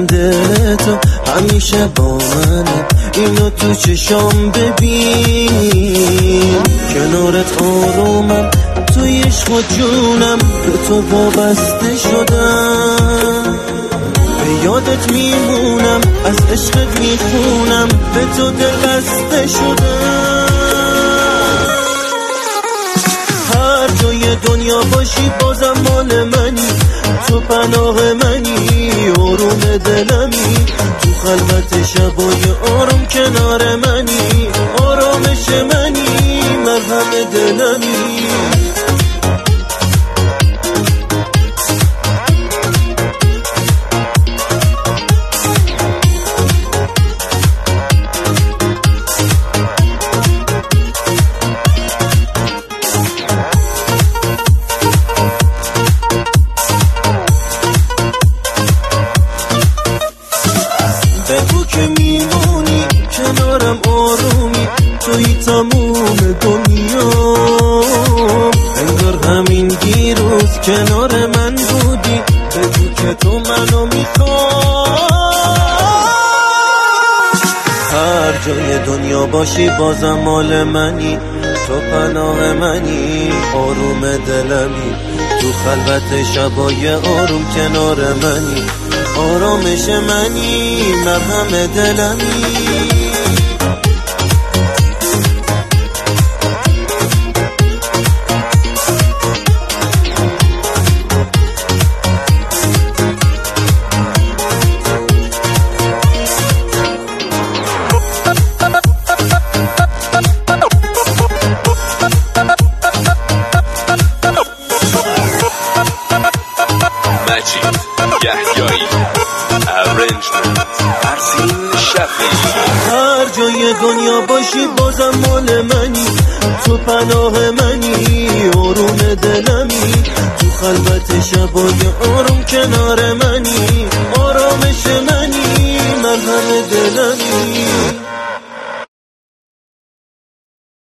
میدونم دل تو همیشه با منه، اینو تو چشام ببین. کنارت آرومم، توی عشق و جونم، به تو وابسته شدم. به یادت میمونم، از عشقت میخونم، به تو دل بسته شدم. هر جای دنیا باشی بازم مال منی، تو پناه منی، آروم دلمی. تو خلوت شبای آروم کنار منی، آرامش منی، مرهم دلمی. بگو که میمونی کنارم، آرومی، توی تموم دنیا. انگار همین دیروز کنار من بودی، بگو که تو منو میخوای. هر جای دنیا باشی بازم مال منی، تو پناه منی، آروم دلمی. تو خلوت شبای آروم کنار منی، آرامش منی، مرهم دلمی. هر جای دنیا باشی بازم مال منی، تو پناه منی، آروم دلمی. تو خلوت شبای آروم کنار منی، آرامش منی، مرهم دلمی.